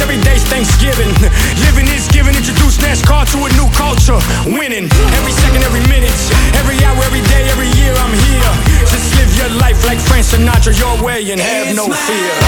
every day's Thanksgiving. Living is giving, introduce NASCAR to a new culture. Winning, every second, every minute, every hour, every day, every year I'm here. Just live your life like Frank Sinatra, your way, and have no fear.